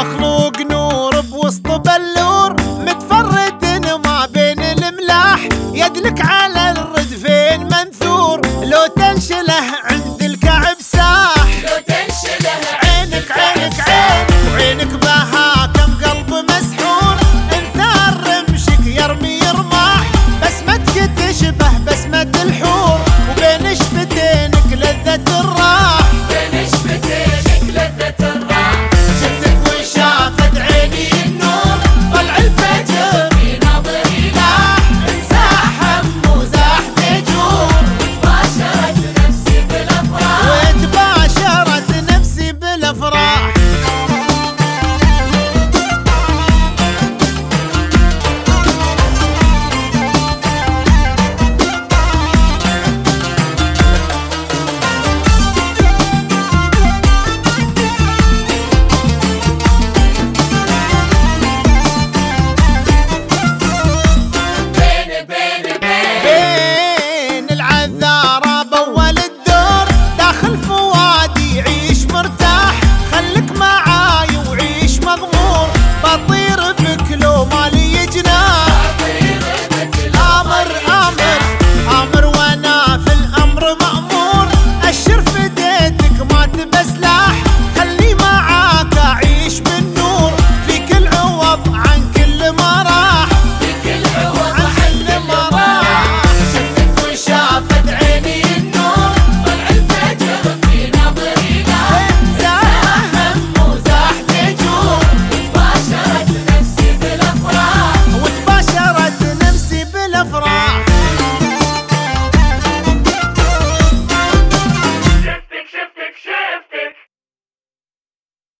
مخلوق نور بوسط بلور، متفرد ما بين الملاح، يدلك على الردفين منثور، لو تنشله عند الكعب ساح. لو تنشله عينك عينك عين وعينك بها كم قلب مسحور، انثار رمشك يرمي رماح، بسمتك تشبه بسمة الحور، وبين شفتينك لذة الراح. بين شفتينك لذة الراح، شفتك وشافت عيني النور، طلع الفجر في نظري لاح، انزاح هم وزاح دجور، باشرت نفسي بالافراح. وتباشرت نفسي بالافراح.